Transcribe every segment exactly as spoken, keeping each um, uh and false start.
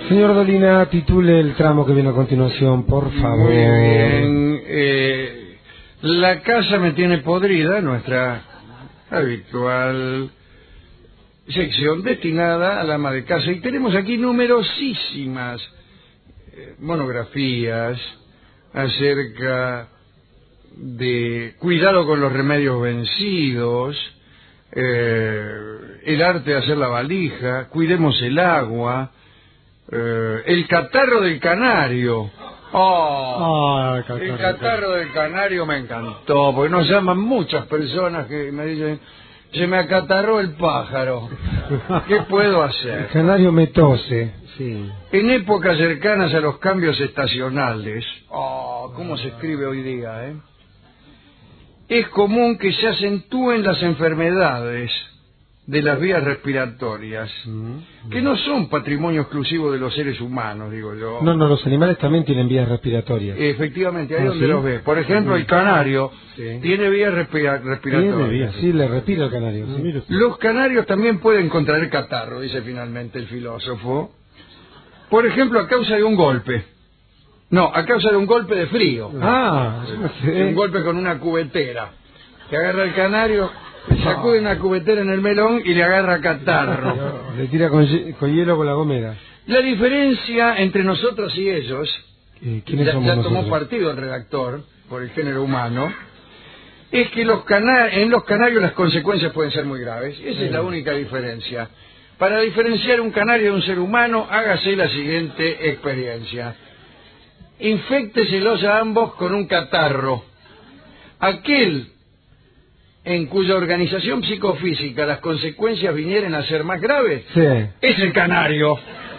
Señor Dolina, titule el tramo que viene a continuación, por favor. Muy bien. Eh, la casa me tiene podrida, nuestra habitual sección destinada al ama de casa. Y tenemos aquí numerosísimas eh, monografías acerca de cuidado con los remedios vencidos, eh, el arte de hacer la valija, cuidemos el agua, eh, el catarro del canario. Oh, Ah, el catarro. el catarro del canario me encantó, porque nos llaman muchas personas que me dicen, se me acatarró el pájaro, ¿qué puedo El hacer? canario me tose. Sí. En épocas cercanas a los cambios estacionales, oh, ¿cómo se escribe hoy día, eh? Es común que se acentúen las enfermedades de las vías respiratorias, Mm. que no son patrimonio exclusivo de los seres humanos, digo yo. No, no, los animales también tienen vías respiratorias. Efectivamente, ahí ¿Ah, donde sí? los ves. Por ejemplo, el canario Sí. tiene vías respira- respiratorias. Tiene vías, sí, le respira el canario. Sí, mire usted. Los canarios también pueden contraer catarro, dice finalmente el filósofo. Por ejemplo, a causa de un golpe. No, a causa de un golpe de frío. Ah, yo no sé. Un golpe con una cubetera. Que agarra el canario, le sacude una cubetera en el melón y le agarra catarro. Le tira con, hie- con hielo con la gomera. La diferencia entre nosotros y ellos, Eh, ¿Quiénes ya, somos ya tomó nosotros? partido el redactor por el género humano, es que los cana en los canarios las consecuencias pueden ser muy graves. Esa es la única diferencia. Para diferenciar un canario de un ser humano, hágase la siguiente experiencia. Infécteselos a ambos con un catarro. Aquel en cuya organización psicofísica las consecuencias vinieran a ser más graves, Sí. es el canario.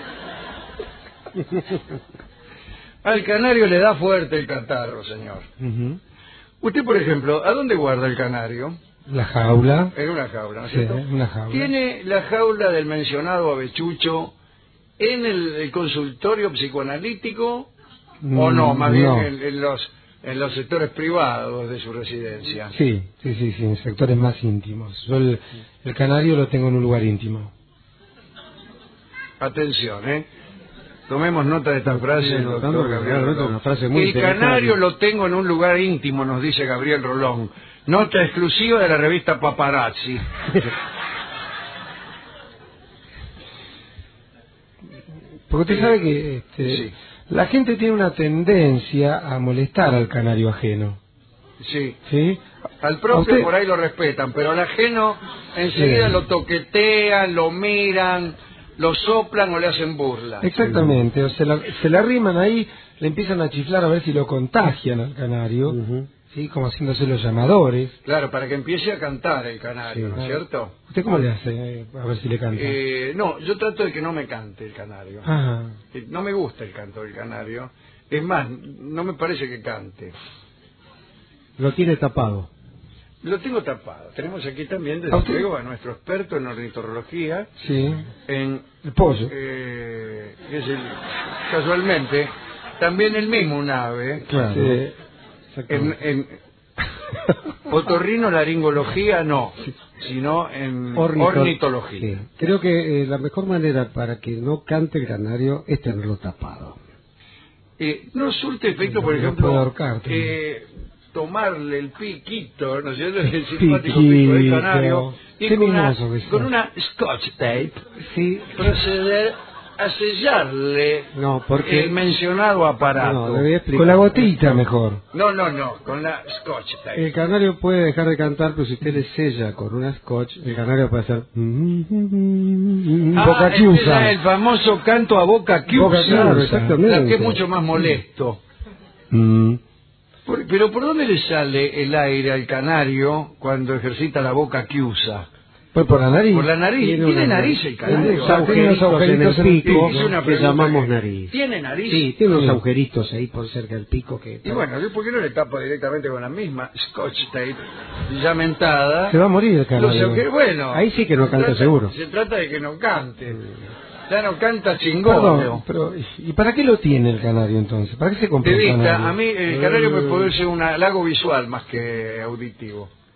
Al canario le da fuerte el catarro, señor. Ujú. Usted, por ejemplo, ¿a dónde guarda el canario? La jaula. En una jaula, ¿no es Sí, cierto? una jaula. ¿Tiene la jaula del mencionado avechucho en el, el consultorio psicoanalítico o no? Más bien No. en, en los en los sectores privados de su residencia. Sí, sí, sí, sí, en sectores más íntimos. Yo el, el canario lo tengo en un lugar íntimo. Atención, ¿eh? Tomemos nota de esta frase. Sí, doctor anotando, porque Gabriel realmente Rolón. una frase muy El interesante. canario lo tengo en un lugar íntimo, nos dice Gabriel Rolón. Nota exclusiva de la revista Paparazzi. Porque usted Eh, sabe que este, sí. la gente tiene una tendencia a molestar al canario ajeno. Sí. ¿Sí? Al ¿A propio usted? por ahí lo respetan, pero al ajeno enseguida Sí. lo toquetean, lo miran, lo soplan o le hacen burla. Exactamente, o se la, se la arriman ahí, le empiezan a chiflar a ver si lo contagian al canario, ¿sí? Como haciéndose los llamadores. Claro, para que empiece a cantar el canario, Sí. ¿no es cierto? ¿Usted cómo le hace eh, a ver si le canta? Eh, no, yo trato de que no me cante el canario. Ah, Eh, No me gusta el canto del canario. Es más, no me parece que cante. lo tiene tapado. Lo tengo tapado. Tenemos aquí también, ¿A desde usted? luego, a nuestro experto en ornitología, Sí, en el pollo. eh, que es el, casualmente, también el mismo un ave, Claro. Sí, en, exactamente. en otorrinolaringología no, sino en Ornito- ornitología. Sí. Creo que eh, la mejor manera para que no cante el canario es tenerlo tapado. Eh, no surte efecto, por No ejemplo, puede ahorcarte. eh, tomarle el piquito, ¿no es cierto? El simpático Piquito. pico del canario, y Qué con una, mimoso que sos. con una scotch tape, Sí. proceder a sellarle No, porque... el mencionado aparato. No, le voy a explicar. Con la gotita mejor. No, no, no, con la scotch tape. El canario puede dejar de cantar, pero si usted le sella con una scotch, el canario puede hacer... Ah, Boca este chiusa. es el famoso canto a boca Boca chiusa, chiusa, exactamente. la que es mucho más molesto. Mm. Por- pero ¿por dónde le sale el aire al canario cuando ejercita la boca chiusa? Pues por la nariz. Por la nariz. Tiene ¿Tiene una- nariz el Tiene canario? unos Ah, tiene unos agujeritos en el agujeritos en el pico Hice una que pregunta llamamos que- nariz. ¿Tiene nariz? Sí, tiene unos Sí. agujeritos ahí por cerca del pico que... Y bueno, ¿por qué no le tapa directamente con la misma scotch tape ya mentada? Se va a morir el Los canario. agujeros- bueno, Ahí sí que no se canta trata- seguro. Se trata de que no cante. Ya no canta chingón. Perdón, pero ¿y para qué lo tiene el canario entonces? ¿Para qué se compró De el vista, canario? a mí el canario me puede ser un halago visual más que auditivo.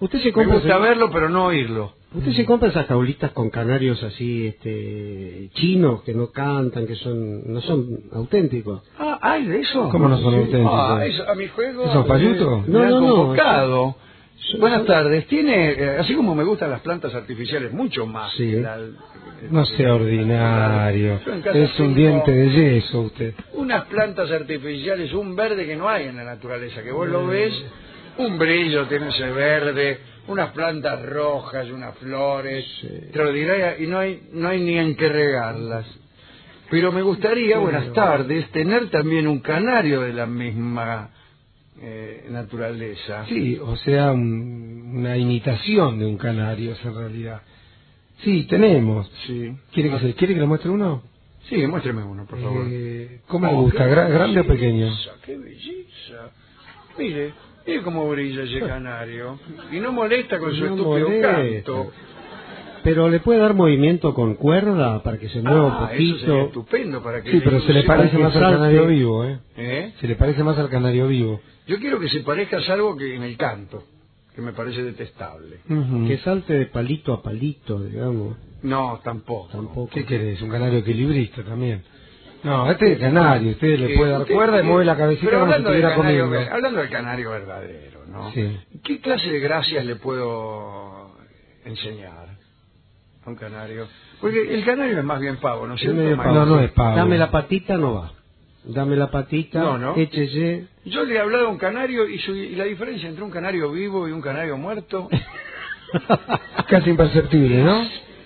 Usted se Me compra gusta verlo, pero no oírlo. Usted se compra esas jaulitas con canarios así, este, chinos que no cantan, que son, no son auténticos. Ah, ¿hay de eso? ¿Cómo no son Sí. auténticos? Ah, eso, a mi juego... ¿Esos payutos? Me No, han no, no. convocado. Son- Buenas son- tardes. Tiene, eh, así como me gustan las plantas artificiales, mucho más. Sí. que la- No sea ordinario. Yo en casa Es un tengo diente de yeso usted. Unas plantas artificiales, un verde que no hay en la naturaleza, que vos lo ves, un brillo tiene ese verde, unas plantas rojas, unas flores, extraordinarias, y no hay, no hay ni en qué regarlas. Pero me gustaría, buenas tardes, tener también un canario de la misma eh, naturaleza. Sí, o sea, un- una imitación de un canario es en realidad. Sí, tenemos. Sí. ¿Quiere que, se, ¿quiere que le muestre uno? Sí, muéstreme uno, por favor. Eh, ¿Cómo le Oh, gusta? qué Gra- ¿Grande o pequeño? belleza, ¡Qué belleza! Mire, mire cómo brilla ese canario. Y no molesta con su No estúpido molesta. canto. Pero le puede dar movimiento con cuerda para que se mueva Ah, un eso sería poquito. estupendo para que... Sí, pero se le sepa parece que más al salte. canario vivo, ¿eh? ¿Eh? Se le parece más al canario vivo. Yo quiero que se parezca a algo que en el canto, que me parece detestable. Ujú. Que salte de palito a palito, digamos. No, tampoco. Tampoco. ¿Qué querés? Un canario equilibrista también. No, este es canario. Usted le Eh, puede dar usted- cuerda y mueve la cabecita pero como si hablando del estuviera canario, comiendo. hablando del canario verdadero, ¿no? Sí. ¿Qué clase de gracias le puedo enseñar a un canario? Porque el canario es más bien pavo, ¿no es cierto? medio Maestro? No, no es pavo. Dame la patita, no va. Dame la patita, No, no. échese. Yo le he hablado a un canario y, su- y la diferencia entre un canario vivo y un canario muerto Casi imperceptible, ¿no?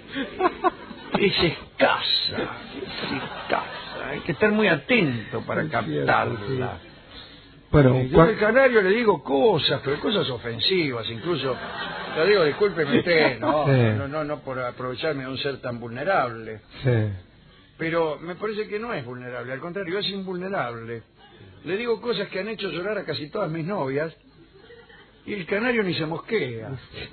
es escasa, es escasa. Hay que estar muy atento para Es cierto, captarla. Bueno, Eh, Yo cua- al canario le digo cosas, pero cosas ofensivas, incluso le digo, discúlpeme usted, no, Sí. no, no, no por aprovecharme de un ser tan vulnerable, sí. pero me parece que no es vulnerable, al contrario, es invulnerable. Le digo cosas que han hecho llorar a casi todas mis novias y el canario ni se mosquea.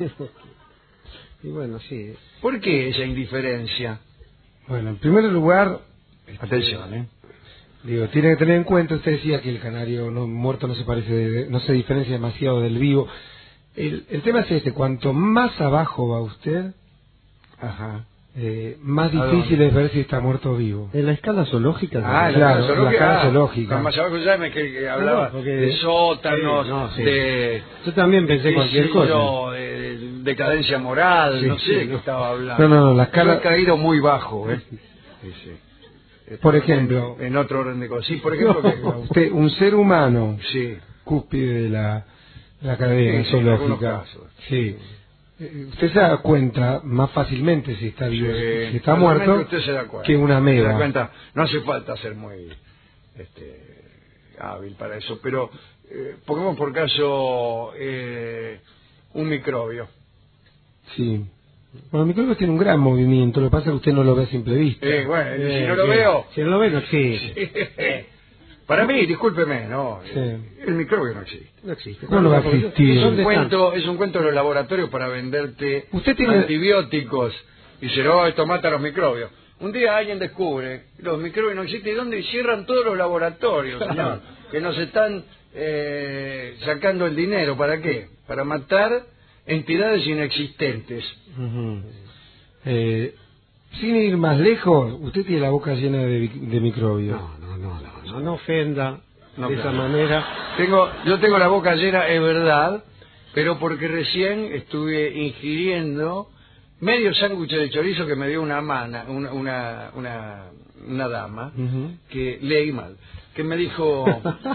Y bueno, sí. ¿Por qué esa indiferencia? Bueno, en primer lugar, Atención, ¿eh? digo, tiene que tener en cuenta, usted decía que el canario no, muerto no se parece, de- no se diferencia demasiado del vivo. El, el tema es este, cuanto más abajo va usted, Ajá. eh, más ¿A difícil dónde? es ver si está muerto o vivo. En la escala zoológica. Ah, también. la Claro, zoológica, la cara ah, zoológica. Más abajo ya me que, que hablaba No, porque- de sótanos, Sí, no, sí. de... Yo también pensé qué cualquier sé cosa. yo, de, de decadencia moral, Sí, no sé sí, de qué no. estaba hablando. No, no, no, la Yo escala- he caído muy bajo, ¿eh? Sí, sí. Por ejemplo, En, en otro orden de cosas. Sí, por ejemplo, que- usted, un ser humano, sí. cúspide de la, la cadena Sí, sí, en algunos zoológica, casos. sí. Eh, Usted se da cuenta más fácilmente si está vivo, Sí, si está realmente muerto, usted se da cuenta. que una Se da ameba. cuenta, no hace falta ser muy este, hábil para eso, pero eh, pongamos por caso eh, un microbio. Sí. Bueno, el microbio tiene un gran movimiento, lo que pasa es que usted no lo ve a simple vista. Eh, bueno, si Eh, no lo bien. veo, Si no lo ve, no existe. para mí, discúlpeme, no, Sí. eh, el microbio no existe. No existe. ¿Cómo no va a Porque- existir? Es ¿Dónde un están? cuento, es un cuento de los laboratorios para venderte Usted tiene- antibióticos y se oh, esto mata a los microbios. Un día alguien descubre los microbios no existen y dónde cierran todos los laboratorios, señor, que nos están eh, sacando el dinero. ¿Para qué? Para matar entidades inexistentes. Ujú. Eh, sin ir más lejos, usted tiene la boca llena de, vi- de microbios. No, no, no, no, no, no ofenda No, de esa claro. manera. Tengo, yo tengo la boca llena, es verdad, pero porque recién estuve ingiriendo medio sándwich de chorizo que me dio una mana, una, una, una, una dama, Ujú. que leí mal, que me dijo...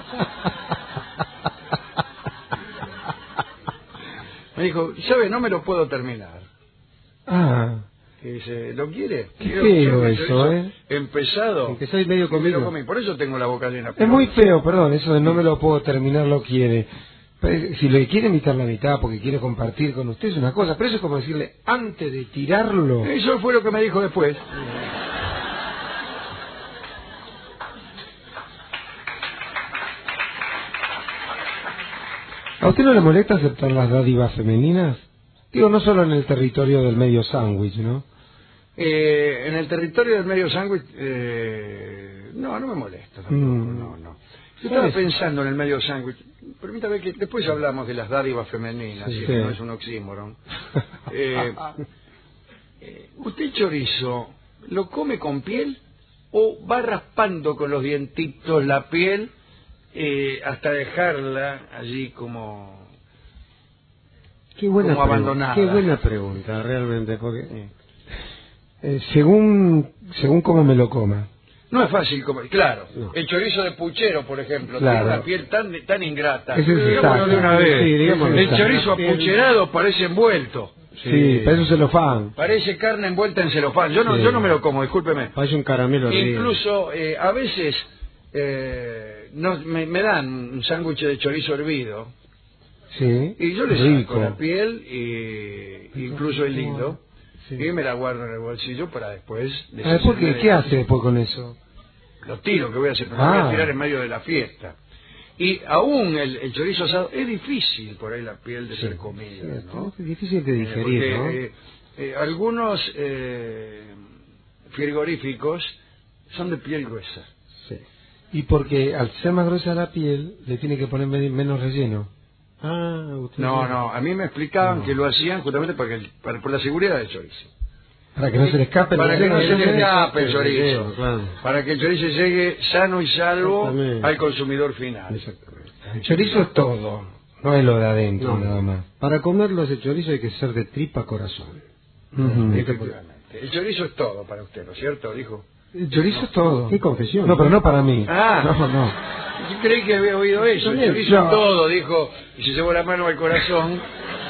me dijo, ¿sabe? No me lo puedo terminar. Ah, Que dice, ¿lo quiere? Qué Quiero feo un eso, chorizo ¿eh? Empezado. Aunque soy medio que me lo comido. comí, por eso tengo la boca llena. es muy feo, perdón, eso de no me lo puedo terminar lo quiere. Pues, si le quiere invitar la mitad porque quiere compartir con usted es una cosa, pero eso es como decirle, antes de tirarlo... Eso fue lo que me dijo después. ¿A usted no le molesta aceptar las dádivas femeninas? Digo, no solo en el territorio del medio sándwich, ¿no? Eh, en el territorio del medio sándwich, eh, no, no me molesta tampoco, Mm. no, no. Yo estaba pensando en el medio sándwich. Permítame que después hablamos de las dádivas femeninas, Sí, si sí. no es un oxímoron. Eh, eh, ¿Usted chorizo lo come con piel o va raspando con los dientitos la piel eh, hasta dejarla allí como, Qué buena como pregunta, abandonada? qué buena pregunta, realmente, porque... Sí. Eh, según según cómo me lo coma. No es fácil comer, claro. No. El chorizo de puchero, por ejemplo, Claro. tiene una piel tan tan ingrata. Ese es Digámoslo de exacto. una vez. Sí, digámoslo el exacto. chorizo apucherado parece envuelto. Sí, para eso se lo fan. Parece carne envuelta en celofán. Yo no, Sí. yo no me lo como, discúlpeme. Parece un caramelo horrible. Incluso eh, a veces eh, no, me, me dan un sándwich de chorizo hervido Sí. y yo le Rico. saco la piel y incluso el hilo Sí. y me la guardo en el bolsillo para después Ah, ¿después qué, deshacerme de- qué hace después con eso? Lo tiro, que voy a hacer, me lo voy Ah. a tirar en medio de la fiesta. Y aún el, el chorizo asado es difícil por ahí la piel de ser comida, ¿no? Es difícil de Eh, digerir, porque, ¿no? eh, eh, algunos eh, frigoríficos son de piel gruesa. Sí. Y porque al ser más gruesa la piel, le tiene que poner me- menos relleno. Ah, usted No, sabe. no, a mí me explicaban No. que lo hacían justamente para que, para, por la seguridad del chorizo. Para que no se le escape el Para que no relleno. se le escape el el chorizo. relleno, claro. Para que el chorizo llegue sano y salvo Exactamente. al consumidor final. Exactamente. El chorizo es todo, no es lo de adentro No, nada más. Para comerlo ese chorizo hay que ser de tripa corazón. Ujú. Efectivamente. El chorizo es todo para usted, ¿no es cierto? Dijo. El chorizo es todo. Qué confesión. No, pero no para mí. Ah. No, no. Yo creí que había oído eso. El También, chorizo no. es todo, dijo, y se llevó la mano al corazón.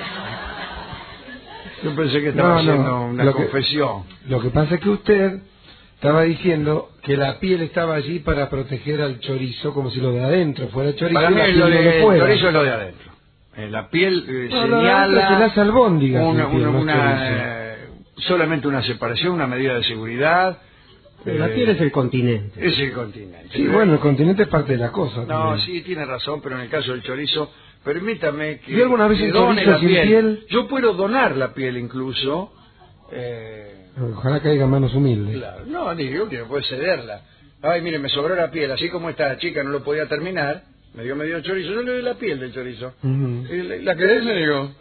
Yo pensé que estaba No, no. haciendo una Lo que- confesión. Lo que pasa es que usted estaba diciendo que la piel estaba allí para proteger al chorizo como si lo de adentro fuera chorizo Para y mí la es piel lo no de, lo el fuera. chorizo es lo de adentro. Eh, la piel eh, No, lo de señala adentro se le hace albóndigas, una, la piel, una, no es una, eh, solamente una separación, una medida de seguridad. La Eh, piel es el continente. es el continente. Sí, bueno, el continente es parte de la cosa. No, también. sí, tiene razón, pero en el caso del chorizo, permítame que, ¿Vio alguna vez que un done chorizo la sin piel. piel? Yo puedo donar la piel incluso. Eh, Ojalá caiga en manos humildes. claro. No, digo que puede cederla. Ay, mire, me sobró la piel, así como esta chica no lo podía terminar, me dio medio chorizo, yo le doy la piel del chorizo. Ujú. Y la, la querés, le digo.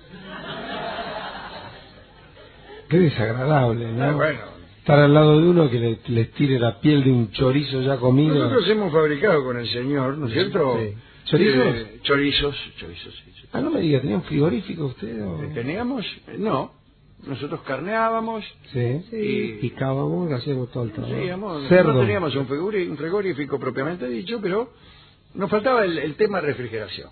Qué desagradable, ¿no? Ah, bueno. Estar al lado de uno que le, les tire la piel de un chorizo ya comido. Nosotros hemos fabricado con el señor, ¿no es cierto? Sí. ¿Chorizos? Eh, chorizos, chorizos, sí, sí. Ah, no me diga, ¿tenía un frigorífico usted? O... ¿Teníamos? Eh, No. Nosotros carneábamos. Sí. Y Picábamos, hacíamos todo el trabajo. hacíamos- Cerdo. no teníamos un, frigori- un frigorífico propiamente dicho, pero nos faltaba el, el tema refrigeración.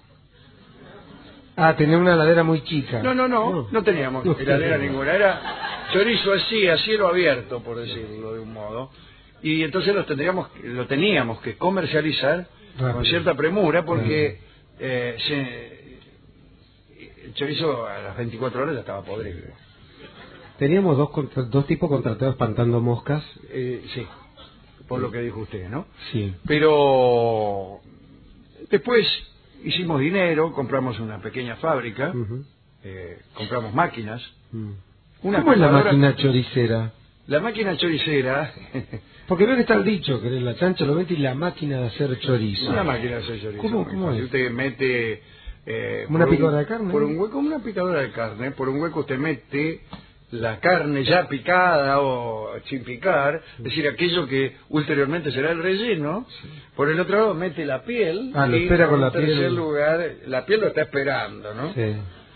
Ah, tenía una heladera muy chica. No, no, no, No. no teníamos No, heladera no. ninguna. Era chorizo así, a cielo abierto, por decirlo de un modo. Y entonces lo tendríamos, lo teníamos que comercializar Rápido. con cierta premura porque eh, se- el chorizo a las veinticuatro horas ya estaba podrido. Teníamos dos, contra- dos tipos contratados espantando moscas. Eh, sí, por lo que dijo usted, ¿no? Sí. Pero después hicimos dinero, compramos una pequeña fábrica, Ujú. eh, compramos máquinas. Mm. Una ¿Cómo es la aspiradora- máquina choricera? La máquina choricera, Porque veo que está el dicho, que la chancha lo mete y la máquina de hacer chorizo. una máquina de hacer chorizo. ¿Cómo- muy cómo fácil. es? Usted mete... eh, ¿Como una por un- picadora de carne? Por un hueco, como una picadora de carne. Por un hueco usted mete la carne ya picada o sin picar, es decir, aquello que ulteriormente será el relleno. Por el otro lado mete la piel. Ah, lo y espera con la en tercer piel. lugar, la piel lo está esperando, ¿no? Sí.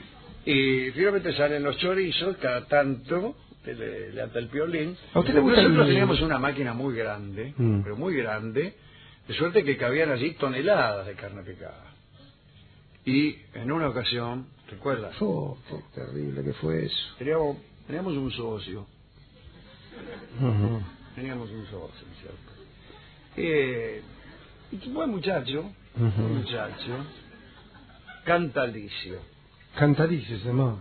Y finalmente salen los chorizos, cada tanto te le, le ata el piolín. ¿A usted le gusta Nosotros el- teníamos una máquina muy grande, Mm. pero muy grande, de suerte que cabían allí toneladas de carne picada. Y en una ocasión, ¿recuerdas? Oh, qué terrible que fue eso. Teníamos, teníamos un socio, Ujú. teníamos un socio, ¿cierto? Eh, y un buen muchacho, Ujú. un muchacho, cantalicio. Cantalicio se llamaba.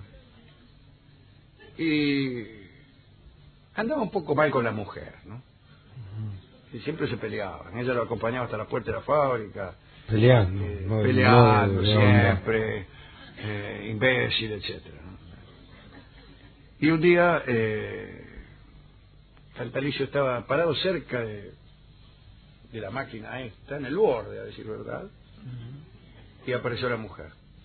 Y andaba un poco mal con la mujer, ¿no? Y siempre se peleaban. Ella lo acompañaba hasta la puerta de la fábrica, Peleando. eh, no- peleando no de onda. siempre, eh, imbécil, etcétera, ¿no? Y un día, eh, Cantalicio estaba parado cerca de, de la máquina esta, en el borde, a decir verdad, y apareció la mujer.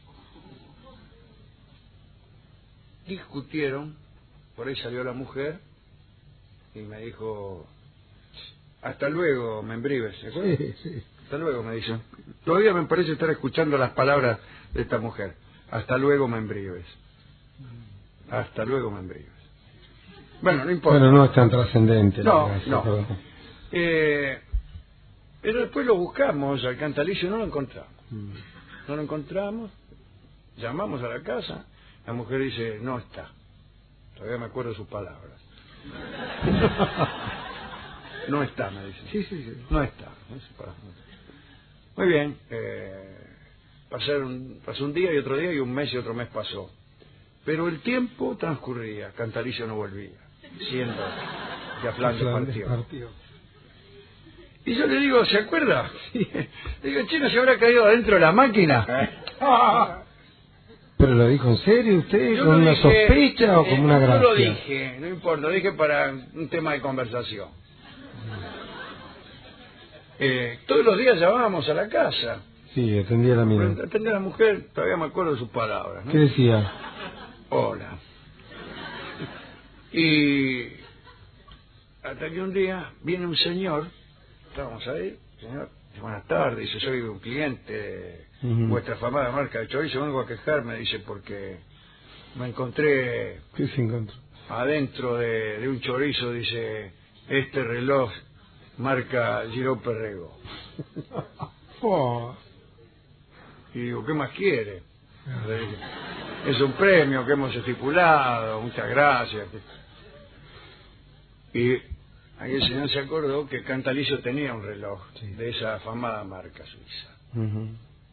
Discutieron, por ahí salió la mujer y me dijo, hasta luego, Membrives, ¿se acuerda? Sí, sí. Hasta luego, me dice. Todavía me parece estar escuchando las palabras de esta mujer. Hasta luego, Membrives. Hasta luego, Membrives. Bueno, no importa. Bueno, no es tan trascendente. No, gracia, no. pero... Eh, pero después lo buscamos al Cantalicio y no lo encontramos. No lo encontramos, llamamos a la casa, la mujer dice, no está. Todavía me acuerdo de sus palabras. No está, me dice. Sí, sí, sí. No está. Muy bien. Eh, pasaron, pasó un día y otro día y un mes y otro mes pasó. Pero el tiempo transcurría, Cantalicio no volvía, siendo que Flandes partió. partió. Y yo le digo, ¿se acuerda? Sí. Le digo, chino, ¿se habrá caído adentro de la máquina? ¿Pero lo dijo en serio usted? Yo ¿Con lo una dije, sospecha o eh, como una no gracia? lo dije, no importa, lo dije para un tema de conversación. Eh, todos los días llamábamos a la casa. Sí, atendía la mina. Atendía a la mujer, todavía me acuerdo de sus palabras, ¿no? ¿Qué decía? Hola. Y hasta que un día viene un señor, estábamos ahí, señor, buenas tardes, dice, soy un cliente de Uh-huh. vuestra afamada marca de chorizo, vengo a quejarme, dice, porque me encontré ¿Qué se encontró? adentro de, de un chorizo, dice, este reloj marca Giro Perrego. Oh. Y digo, ¿qué más quiere? Le dije, es un premio que hemos estipulado, muchas gracias. Y ahí el señor se acordó que Cantalicio tenía un reloj, sí, de esa afamada marca suiza. Uh-huh.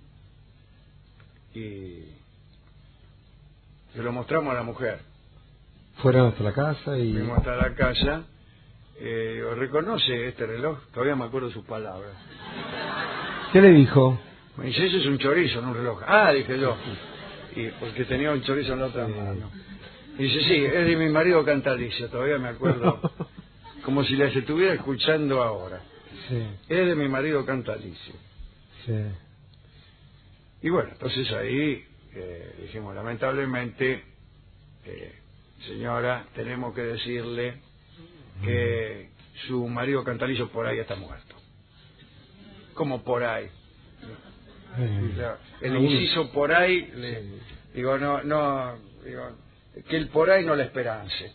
Y se lo mostramos a la mujer. Fueron hasta la casa y... Fuimos hasta la casa. Eh, digo, ¿reconoce este reloj? Todavía me acuerdo de sus palabras. ¿Qué le dijo? Me dice, ese es un chorizo, no un reloj. Ah, dije yo. Y porque tenía un chorizo en la otra sí. mano. Y dice, sí, es de mi marido Cantalicio. Todavía me acuerdo, como si las estuviera escuchando ahora. Sí. Es de mi marido Cantalicio. Sí. Y bueno, entonces ahí eh, dijimos, lamentablemente, eh, señora, tenemos que decirle que su marido Cantalicio por ahí está muerto. ¿Cómo por ahí? Eh. O sea, el inciso por ahí, le, digo, no, no, digo, que el por ahí no la esperance.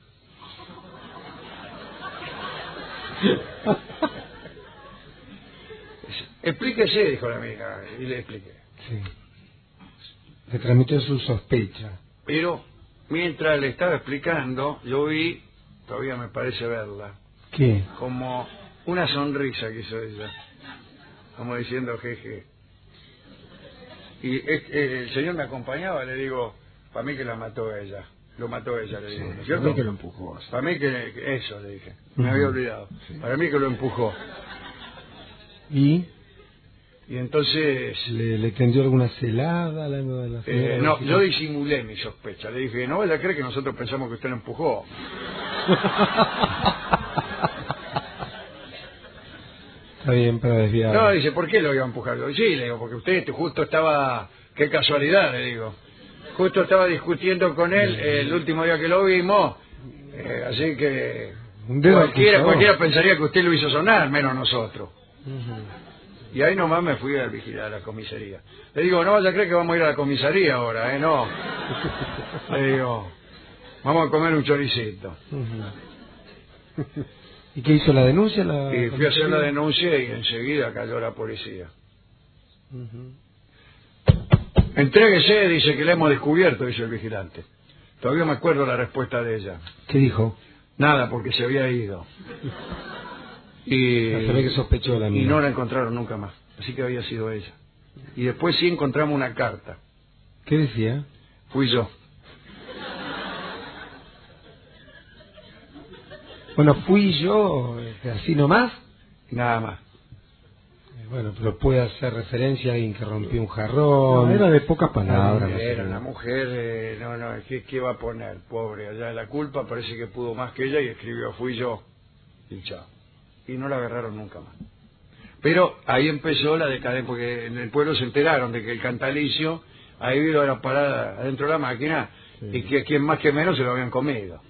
Explíquese, dijo la amiga, y le expliqué. Sí. Le transmitió su sospecha. Pero mientras le estaba explicando, yo vi, todavía me parece verla, ¿Qué? como una sonrisa que hizo ella, como diciendo jeje. Y es, eh, el señor me acompañaba, le digo, para mí que la mató ella, lo mató ella, le digo, ¿no es cierto? Para mí que lo empujó. Para mí que, que eso, le dije, me Uh-huh. había olvidado, sí. Para mí que lo empujó. ¿Y? Y entonces... ¿Le, le tendió alguna celada a la, a la señora? Eh, no, yo disimulé mi sospecha. Le dije, no vaya a creer que nosotros pensamos que usted lo empujó. Está bien, para desviar. No, dice, ¿por qué lo iba a empujar? Yo, sí, le digo, porque usted justo estaba... Qué casualidad, le digo. Justo estaba discutiendo con él el último día que lo vimos. Eh, así que... Un dedo cualquiera, acusado. cualquiera pensaría que usted lo hizo sonar, menos nosotros. Uh-huh. Y ahí nomás me fui a vigilar a la comisaría. Le digo, no vaya a creer que vamos a ir a la comisaría ahora, ¿eh? No. Le digo, vamos a comer un choricito. Uh-huh. ¿Y qué hizo la denuncia? La Y fui a comisaría? hacer la denuncia y enseguida cayó la policía. Uh-huh. Entréguese, dice que la hemos descubierto, dice el vigilante. Todavía me acuerdo la respuesta de ella. ¿Qué dijo? Nada, porque se había ido. Y, Se ve que sospechó la y mina. no la encontraron nunca más. Así que había sido ella. Y después sí encontramos una carta. ¿Qué decía? Fui yo. Bueno, fui yo, este, así nomás. Nada más. Eh, Bueno, pero puede hacer referencia a alguien que rompió un jarrón. No, era de pocas palabras. No, no sé. era una mujer, eh, no, no, ¿qué, ¿qué va a poner? Pobre, allá la culpa parece que pudo más que ella y escribió, fui yo. Y chao. Y no la agarraron nunca más. Pero ahí empezó la decadencia, porque en el pueblo se enteraron de que el cantalicio, ahí vino a la parada adentro de la máquina, sí. Y que quien más que menos se lo habían comido.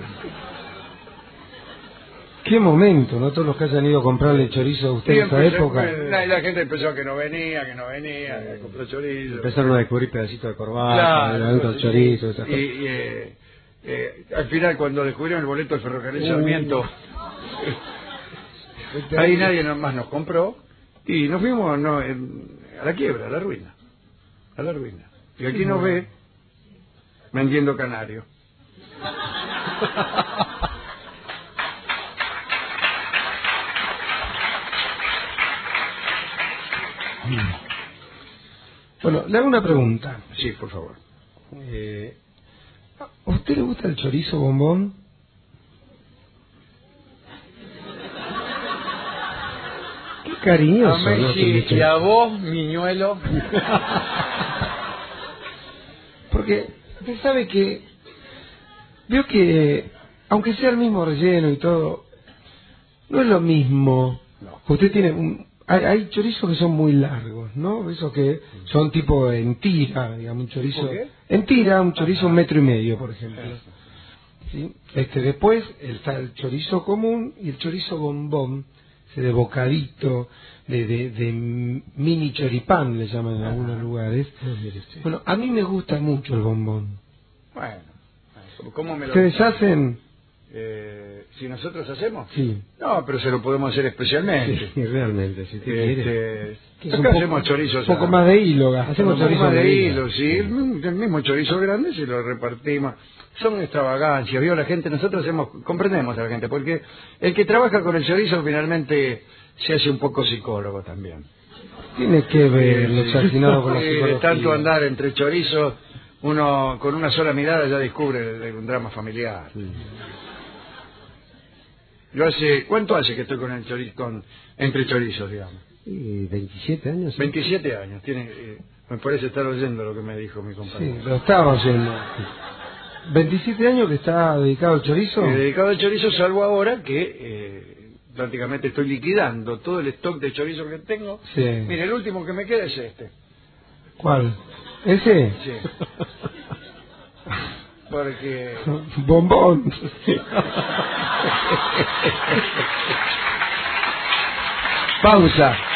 Qué momento, ¿no? Todos los que hayan ido a comprarle chorizo a usted en esa época. La, la gente empezó a que no venía, que no venía, que compró chorizo. Empezaron a descubrir pedacitos de corbata, claro, adentro del chorizo. Y, y eh, eh, al final, cuando descubrieron el boleto del ferrocarril Sarmiento, uh. ahí nadie más nos compró y nos fuimos no, en, a la quiebra, a la ruina. A la ruina. Y aquí nos ve vendiendo canario. Bueno, le hago una pregunta. Sí, por favor. Eh, ¿A usted le gusta el chorizo bombón? Qué cariñoso. A mí ¿no? sí, y a vos, miñuelo. Porque usted sabe que veo que, aunque sea el mismo relleno y todo, no es lo mismo. No. Usted tiene un... Hay, hay chorizos que son muy largos, ¿no? Esos que son tipo en tira, digamos, un chorizo... ¿Qué? En tira, un chorizo un metro y medio, por ejemplo. ¿Sí? Este, después está el chorizo común y el chorizo bombón, ese de bocadito, de, de, de mini choripán, le llaman en algunos lugares. Bueno, a mí me gusta mucho el bombón. Bueno, ¿cómo me lo... ¿Ustedes hacen...? Eh, si nosotros hacemos, sí. No, pero se lo podemos hacer especialmente. Sí, realmente. Si este, este, acá hacemos chorizos. Un poco más de hilo, hacemos chorizos más de hilo, sí. El, el mismo chorizo grande se lo repartimos. Son extravagancias, vio la gente. Nosotros hacemos, comprendemos a la gente, porque el que trabaja con el chorizo finalmente se hace un poco psicólogo también. Tiene que ver lo chacinado con la eh, psicología. Tanto andar entre chorizos, uno con una sola mirada ya descubre un drama familiar. Sí. Yo hace, ¿cuánto hace que estoy con el chorizo, con, entre chorizos, digamos? Sí, veintisiete años. ¿Sí? veintisiete años, tiene, eh, me parece estar oyendo lo que me dijo mi compañero. Sí, lo estaba oyendo. veintisiete años que está dedicado al chorizo. Eh, dedicado al chorizo, salvo ahora que eh, prácticamente estoy liquidando todo el stock de chorizo que tengo. Sí. Mire, el último que me queda es este. ¿Cuál? ¿Ese? Sí. Porque... Bombón. Pausa.